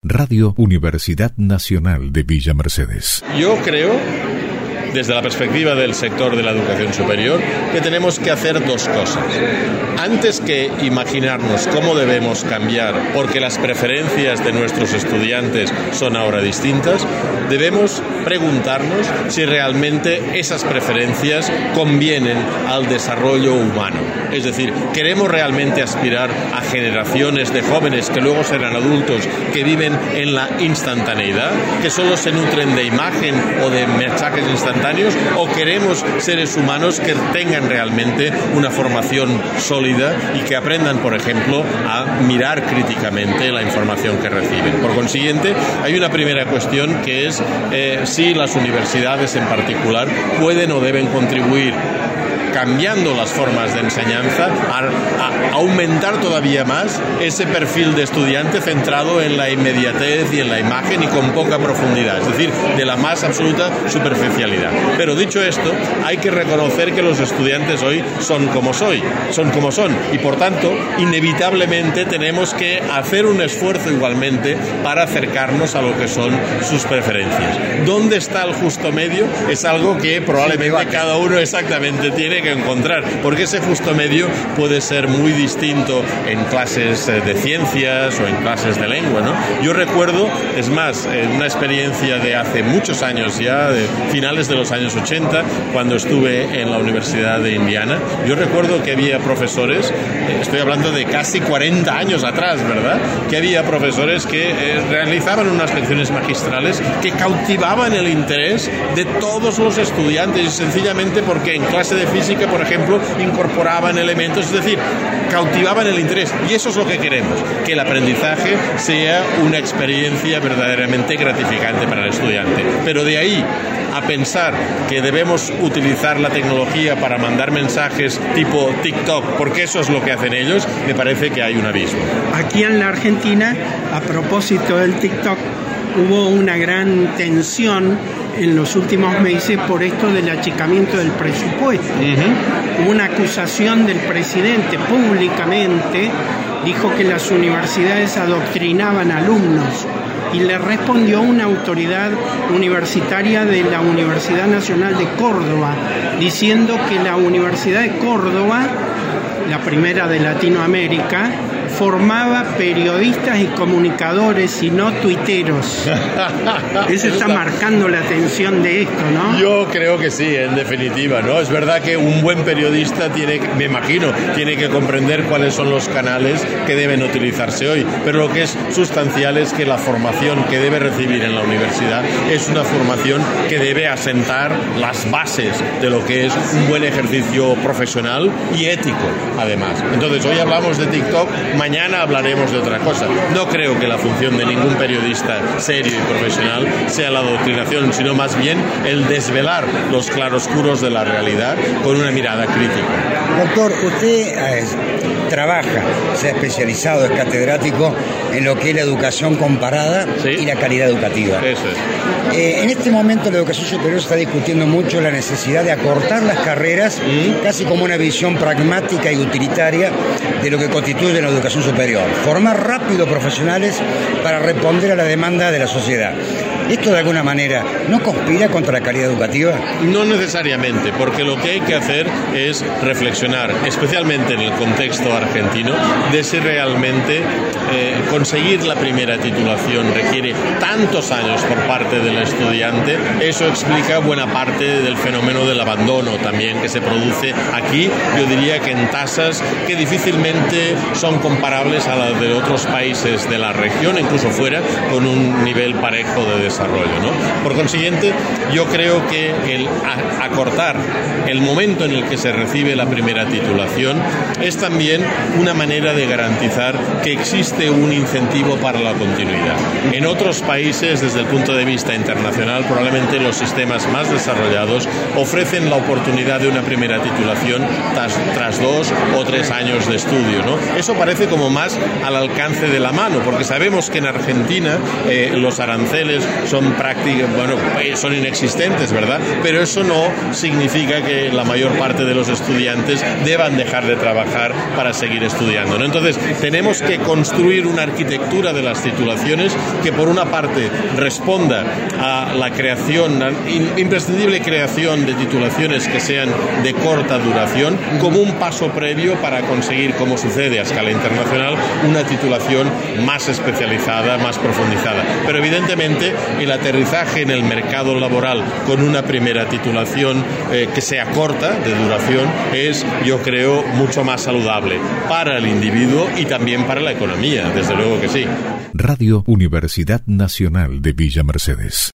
Radio Universidad Nacional de Villa Mercedes. Yo creo, desde la perspectiva del sector de la educación superior, que tenemos que hacer dos cosas. Antes que imaginarnos cómo debemos cambiar, porque las preferencias de nuestros estudiantes son ahora distintas, debemos preguntarnos si realmente esas preferencias convienen al desarrollo humano. Es decir, ¿queremos realmente aspirar a generaciones de jóvenes que luego serán adultos, que viven en la instantaneidad, que solo se nutren de imagen o de mensajes instantáneos, o queremos seres humanos que tengan realmente una formación sólida y que aprendan, por ejemplo, a mirar críticamente la información que reciben? Por consiguiente, hay una primera cuestión que es si las universidades en particular pueden o deben contribuir, cambiando las formas de enseñanza, a aumentar todavía más ese perfil de estudiante centrado en la inmediatez y en la imagen y con poca profundidad, es decir, de la más absoluta superficialidad. Pero dicho esto, hay que reconocer que los estudiantes hoy son como son, y por tanto, inevitablemente tenemos que hacer un esfuerzo igualmente para acercarnos a lo que son sus preferencias. ¿Dónde está el justo medio? Es algo que probablemente cada uno exactamente tiene que encontrar, porque ese justo medio puede ser muy distinto en clases de ciencias o en clases de lengua, ¿no? Yo recuerdo, es más, una experiencia de hace muchos años ya, de finales de los años 80, cuando estuve en la Universidad de Indiana. Yo recuerdo que había profesores, estoy hablando de casi 40 años atrás, ¿verdad?, que había profesores que realizaban unas lecciones magistrales que cautivaban el interés de todos los estudiantes, sencillamente porque en clase de física, por ejemplo, incorporaban elementos, es decir, cautivaban el interés. Y eso es lo que queremos, que el aprendizaje sea una experiencia verdaderamente gratificante para el estudiante. Pero de ahí a pensar que debemos utilizar la tecnología para mandar mensajes tipo TikTok, porque eso es lo que hacen ellos, me parece que hay un abismo. Aquí en la Argentina, a propósito del TikTok, hubo una gran tensión en los últimos meses por esto del achicamiento del presupuesto. Hubo una acusación del presidente públicamente, dijo que las universidades adoctrinaban alumnos, y le respondió una autoridad universitaria de la Universidad Nacional de Córdoba, diciendo que la Universidad de Córdoba, la primera de Latinoamérica, formaba periodistas y comunicadores y no tuiteros. Eso está marcando la atención de esto, ¿no? Yo creo que sí, en definitiva, ¿no? Es verdad que un buen periodista tiene que comprender cuáles son los canales que deben utilizarse hoy, pero lo que es sustancial es que la formación que debe recibir en la universidad es una formación que debe asentar las bases de lo que es un buen ejercicio profesional y ético, además. Entonces, hoy hablamos de TikTok, mañana hablaremos de otra cosa. No creo que la función de ningún periodista serio y profesional sea la adoctrinación, sino más bien el desvelar los claroscuros de la realidad con una mirada crítica. Doctor, usted trabaja, se ha especializado, es catedrático en lo que es la educación comparada, ¿sí?, y la calidad educativa. Eso es. En este momento la educación superior está discutiendo mucho la necesidad de acortar las carreras, casi como una visión pragmática y utilitaria de lo que constituye la educación superior. Formar rápido profesionales para responder a la demanda de la sociedad. ¿Esto de alguna manera no conspira contra la calidad educativa? No necesariamente, porque lo que hay que hacer es reflexionar, especialmente en el contexto argentino, de si realmente conseguir la primera titulación requiere tantos años por parte del estudiante. Eso explica buena parte del fenómeno del abandono también que se produce aquí, yo diría que en tasas que difícilmente son comparables a las de otros países de la región, incluso fuera, con un nivel parejo de desarrollo, ¿no? Por consiguiente, yo creo que el acortar el momento en el que se recibe la primera titulación es también una manera de garantizar que existe un incentivo para la continuidad. En otros países, desde el punto de vista internacional, probablemente los sistemas más desarrollados ofrecen la oportunidad de una primera titulación tras 2 o 3 años de estudio, ¿no? Eso parece como más al alcance de la mano, porque sabemos que en Argentina los aranceles son prácticas, bueno, son inexistentes, ¿verdad? Pero eso no significa que la mayor parte de los estudiantes deban dejar de trabajar para seguir estudiando, ¿no? Entonces, tenemos que construir una arquitectura de las titulaciones que, por una parte, responda a la creación, imprescindible creación de titulaciones que sean de corta duración, como un paso previo para conseguir, como sucede a escala internacional, una titulación más especializada, más profundizada. Pero evidentemente el aterrizaje en el mercado laboral con una primera titulación que sea corta de duración es, yo creo, mucho más saludable para el individuo y también para la economía, desde luego que sí. Radio Universidad Nacional de Villa Mercedes.